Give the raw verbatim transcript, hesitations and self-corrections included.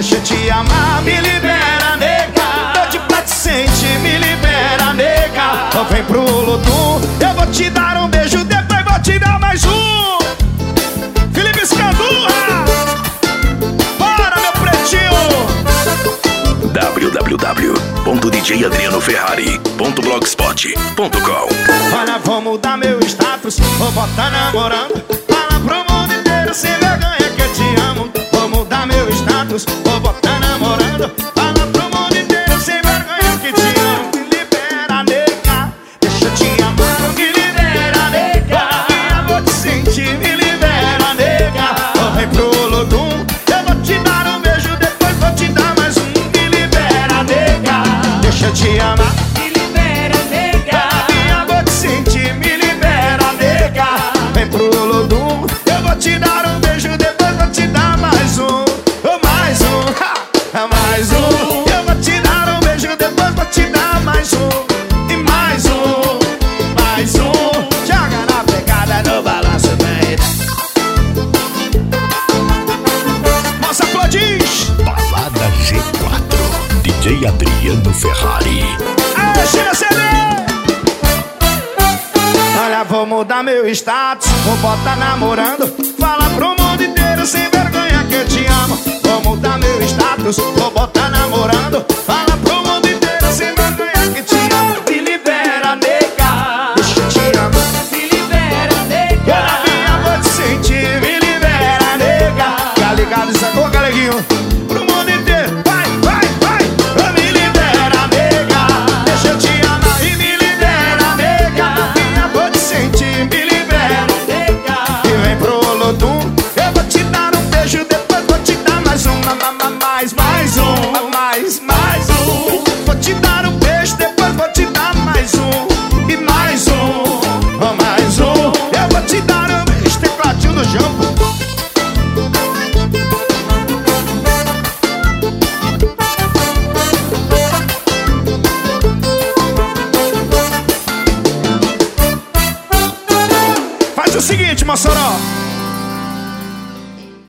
deixa eu te amar. Me libera, nega, tô de paciente, me libera, nega. Então vem pro Lodum, eu vou te dar um beijo, depois vou te dar mais um. Felipe Escandurra, bora meu pretinho. w w w ponto d j adriano ferrari ponto blogspot ponto com. Olha, vou mudar meu status, vou botar namorando. Fala pro mundo inteiro sem vergonha que eu te amo. Vou mudar meu status, vou botar namorando. Fala pro mundo inteiro sem vergonha que te amo. Me libera, nega, deixa eu te amar. Me libera, nega, eu vou te sentir. Me libera, nega, oh, vem pro Lodum, eu vou te dar um beijo, depois vou te dar mais um. Me libera, nega, deixa eu te amar. Me libera, nega, eu vou te sentir. Me libera, nega, vem pro Lodum, eu vou te dar um beijo, depois vou te dar mais um. Oh, mais um, ha, mais um. Eu vou te dar um beijo, depois vou te dar mais um. E mais um, mais um. Joga na pegada, no balanço, vem. Moça Flodis, Balada G quatro, D J Adriano Ferrari. aê, China C D. Olha, vou mudar meu status, vou botar namorando. Fala pro mundo inteiro sem vergonha que eu te amo. Vou mudar meu status, vou botar namorando. Fala pro mundo inteiro sem vergonha que te amo. Me libera, nega, deixa eu te amar. me libera, nega, Eu vou te sentir. Me libera, nega. Tá ligado, sacou, galeguinho? Pro mundo inteiro, vai, vai, vai. Me libera, nega, deixa eu te amar. E me libera, nega, eu vou te sentir. Me libera, nega, e vem pro Lodum, eu vou te dar um beijo, depois vou te dar mais um. Ma- ma- ma- Mais, mais um, mais, mais um. Vou te dar um beijo, depois vou te dar mais um. E mais um, oh, mais um. Eu vou te dar um beijo, tecladinho do Jambo. Faz o seguinte, Mossoró,